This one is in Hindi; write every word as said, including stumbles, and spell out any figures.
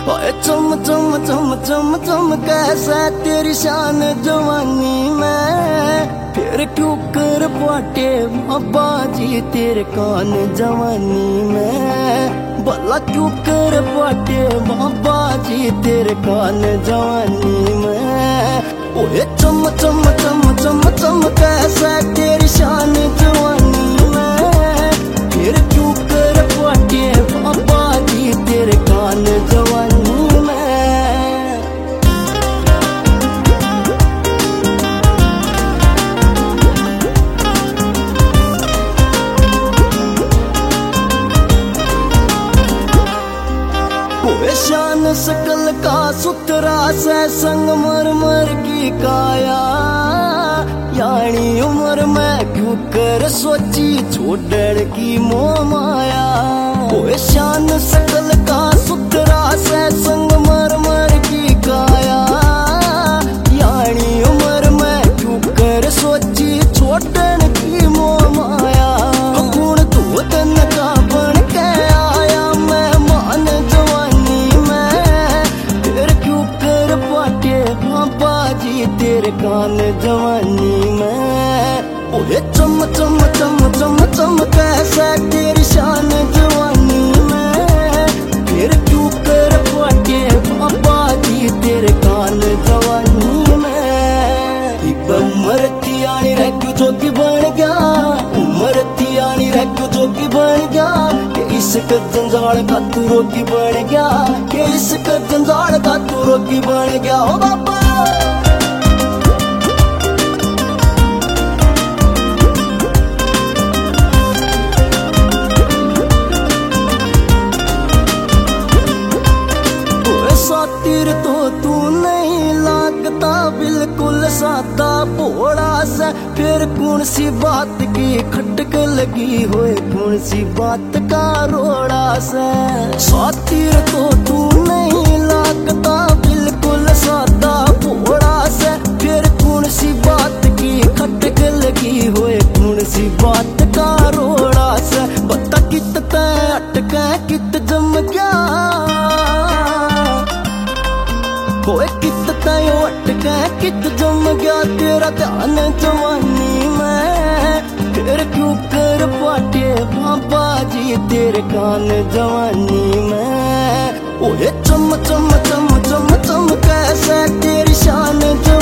ओए चम चम चम चम चम कैसा तेरी शान जवानी में, फिर क्यों कर पाटे बाबा जी तेरे कान जवानी में, भला क्यों कर पाटे बाबा जी तेरे कान जवानी में। ओए चम चम चम चम चम कैसा तेरी शान जवानी में, फिर क्यों कर पाटे बाबा जी तेरे कान जवानी में। ओए शान सकल का सुतरा से संगमरमर की काया, यानी उम्र में क्यों कर सोची छोड़ड़ की मोह माया। ओए शान सकल का सुतरा से संगमरमर की काया, यानी उम्र में क्यों कर सोची छोड़ड़ की मोह माया। गुण तो तन का बन के आया मैं मान जवानी में, फिर क्यों कर पाटे बाबा जी तेरे कान जवानी में। ओए चम चम चम चम चम कैसा तेरी शान जवानी में, फिर क्यों कर पाटे बाबा जी तेरे कान जवानी में। उम्र थियानी रह क्यों जोगी बन गया, उम्र थियानी रह क्यों जोगी बन गया, कि इश्क जंजाल का तू रोगी बन गया, कि इश्क जंजाल का तू रोगी बन गया। ओ बाबा सातिर तो तू नहीं लागता बिल्कुल सादा भोड़ा सा, फिर कौन सी बात की खटक लगी होए कौन सी बात का रोड़ा सा। सातिर तो तू नहीं लागता बिल्कुल सादा भोड़ा सा, फिर कौन सी बात की खटक लगी होए कौन सी बात का रोड़ा सा। बता कित तय अटका कित जम गया, ओए कित तय अटका कित जम गया तेरा ध्यान जवानी में, फिर क्यों कर पाटे बाबा जी तेरे कान जवानी में। ओए चम चम चम चम चम कैसा तेरी शान जवानी